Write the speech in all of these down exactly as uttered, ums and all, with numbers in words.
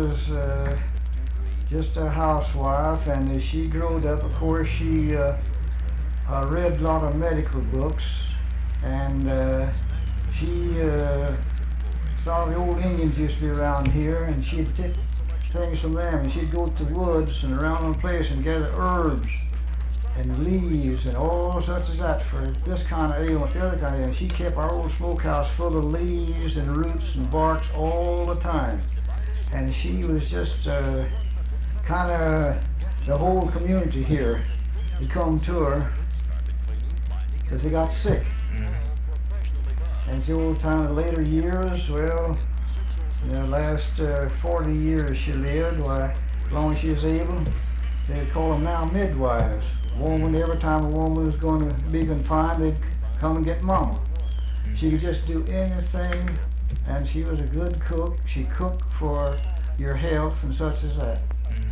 was uh, just a housewife, and as she growed up, of course, she uh, uh, read a lot of medical books, and uh, she uh, saw the old Indians used to be around here, and she'd take things from them, and she'd go to the woods and around the place and gather herbs and leaves and all such as that for this kind of ailment, the other kind of ailment. She kept our old smokehouse full of leaves and roots and barks all the time. And she was just uh, kind of, the whole community here would come to her because they got sick. Mm-hmm. And the old time, the later years, well, in the last uh, forty years she lived, why, as long as she was able, they call them now midwives. Woman, every time a woman was going to be confined, they'd come and get mama. She could just do anything, and she was a good cook. She cooked for your health and such as that.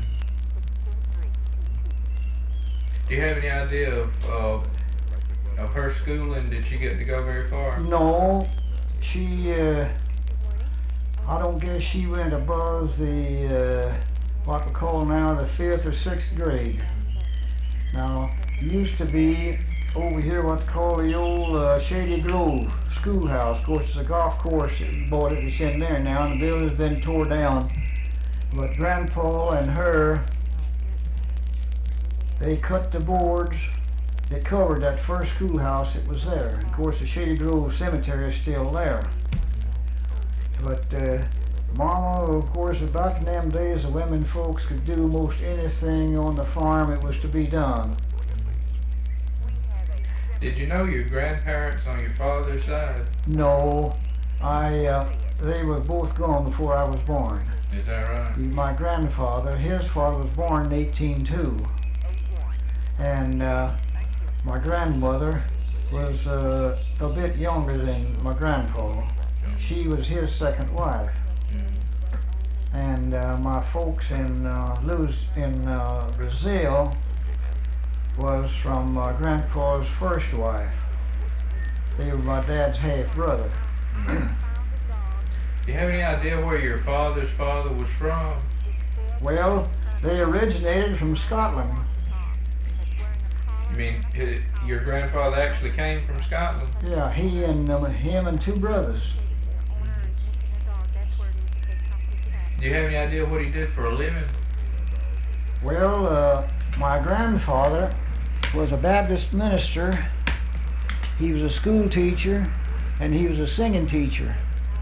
Do you have any idea of uh, of her schooling? Did she get to go very far? No, she. Uh, I don't guess she went above the uh, what we call now the fifth or sixth grade. Now, used to be over here what they call the old uh, Shady Grove schoolhouse. Of course, it's a golf course that bought it. It's in there now, and the building's been tore down. But Grandpa and her, they cut the boards that covered that first schoolhouse that was there. Of course, the Shady Grove Cemetery is still there. But uh, Mama, of course, back in them days, the women folks could do most anything on the farm that was to be done. Did you know your grandparents on your father's side? No, I. Uh, they were both gone before I was born. Is that right? My grandfather, his father was born in eighteen oh two, and uh, my grandmother was uh, a bit younger than my grandpa. She was his second wife. And uh, my folks in uh, Luz in uh, Brazil was from uh, Grandpa's first wife. They were my dad's half brother. Mm-hmm. Do you have any idea where your father's father was from? Well, they originated from Scotland. You mean his, your grandfather actually came from Scotland? Yeah, he and um, him and two brothers. Do you have any idea what he did for a living? Well, uh, my grandfather was a Baptist minister. He was a school teacher, and he was a singing teacher.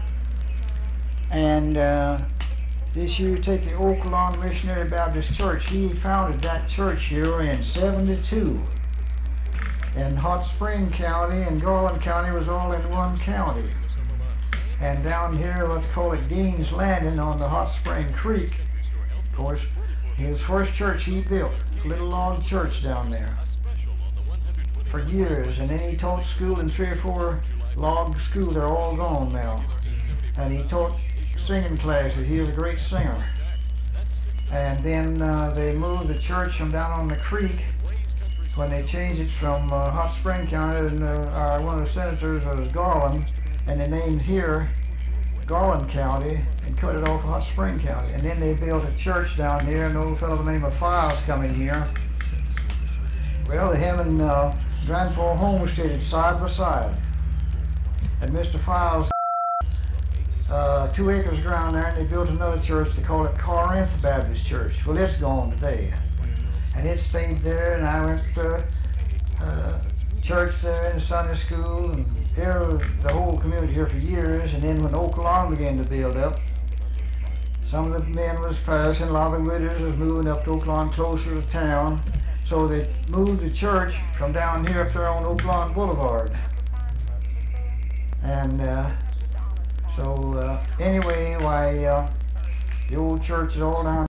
And uh, this year, take the Oaklawn Missionary Baptist Church. He founded that church here in seventy-two. And Hot Spring County and Garland County was all in one county. And down here, let's call it Dean's Landing on the Hot Spring Creek, of course, his first church he built, a little log church down there for years. And then he taught school in three or four log schools. They're all gone now. And he taught singing classes. He was a great singer. And then uh, they moved the church from down on the creek when they changed it from uh, Hot Spring County, and uh, our, one of the senators was Garland, and they named here Garland County and cut it off Hot Spring County. And then they built a church down here, and an old fellow by the name of Files come in here. Well, him and uh, Grandpa homesteaded side by side. And Mister Files, uh, two acres of ground there, and they built another church. They call it Corinth Baptist Church. Well, it's gone today. And it stayed there, and I went to uh, church there in Sunday school, and here was the whole community here for years. And then when Oaklawn began to build up, some of the men was passing, a lot of the widows was moving up to Oaklawn closer to town. So they moved the church from down here up there on Oaklawn Boulevard. And uh, so uh, anyway, why uh, the old church is all down